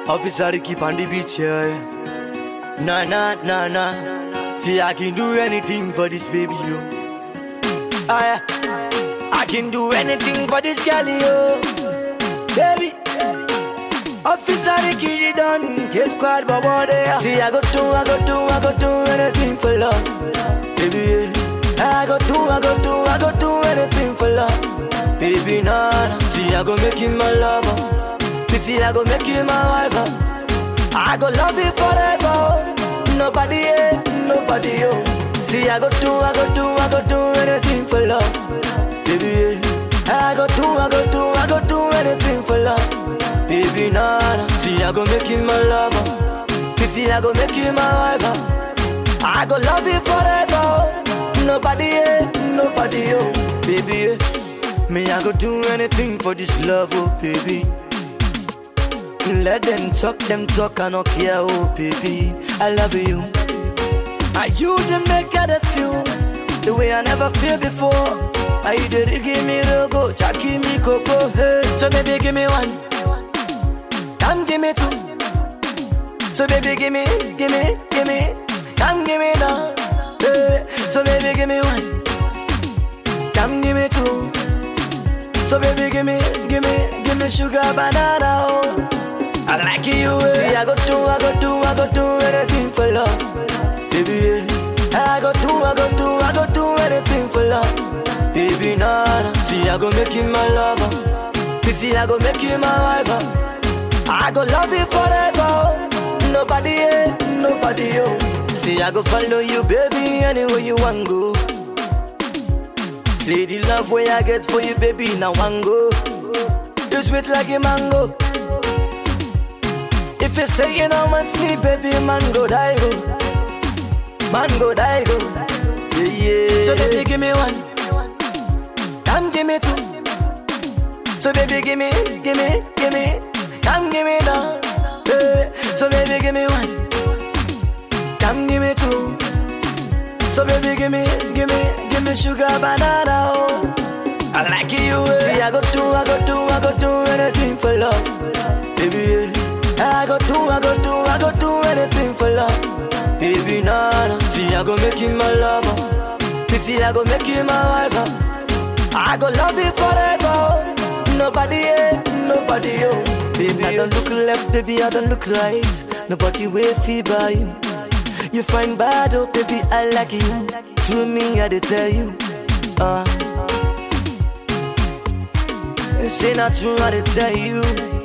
Officer keep on the beach, yeah. Nah, nah, nah, nah. See, I can do anything for this baby, yo. Ah, yeah. I can do anything for this girl, yo. Baby. Officer Ricky done. Case squad, baba there. See, I go do anything for love. Baby, yeah. I go do anything for love. Baby, nah. See, I go make you my lover. Pity, I go make you my wife. I go love you forever. Nobody, nobody, yo. See, I go do anything for love. Baby, I go do anything for love. Baby, nah. See, I go make you my lover. Pity, I go make you my wife. I go love you forever. Nobody, nobody, yo. Baby, me, I go do anything for this love, oh, baby. Let them talk, I don't care, oh baby, I love you. Are you the maker that feel the way I never feel before? Are you the give me the go, give me coco, hey. So baby give me one, come give me two. So baby give me, come give me now, hey. So baby give me one, come give me two. So baby give me sugar banana, oh. I like you, see, I go do anything for love. Baby, yeah. I go do anything for love. Baby, nah. See, I go make you my lover. Pity, I go make you my wife. I go love you forever. Nobody, nobody, yo. See, I go follow you, baby, anywhere you want go. See the love way I get for you, baby, now want go. You sweet like a mango. If you say you don't want me, baby, man go die go. Man go die go. Yeah, yeah. So baby give me one, come give me two. So baby give me, come give me now. Yeah. So baby give me one, come give me two. So baby give me sugar banana, oh. I like you, see, I go do anything for love. Baby, yeah. I go do anything for love. Baby, nah. See, I go make you my lover. Pity, I go make you my wife. I go love you forever. Nobody, nobody, yo. Baby, I don't look left, baby, I don't look right. Nobody will feel by you. You find bad, oh, baby, I like you. To me, I did tell you. Say not true, I did tell you.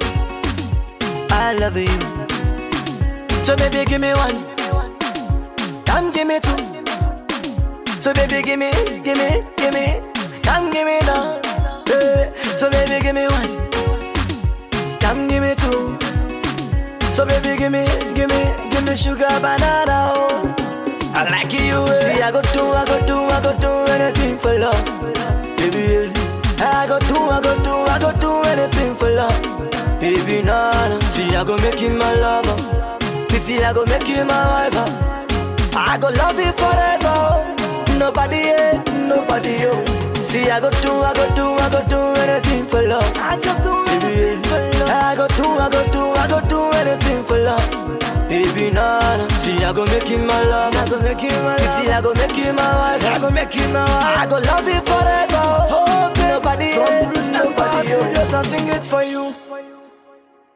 I love you. So baby give me one, come give me two. So baby give me, come give me now. Hey. So baby give me one, come give me two. So baby give me sugar banana, oh. I like you, see, I go do anything for love. Baby, yeah. I go do anything for love. Baby, nah. See, I go make you my lover. Pity, I go make you my wife. I go love you forever. Nobody, nobody, yo. See, I go do anything for love. I go do anything for love. I go do anything for love. Baby, nah. See, I go make you my lover. I go make you my lover. Pity, I go make you my wife. I go make you my wife. I go love you forever. Oh, baby. Nobody, nobody, yo. Just I sing it for you.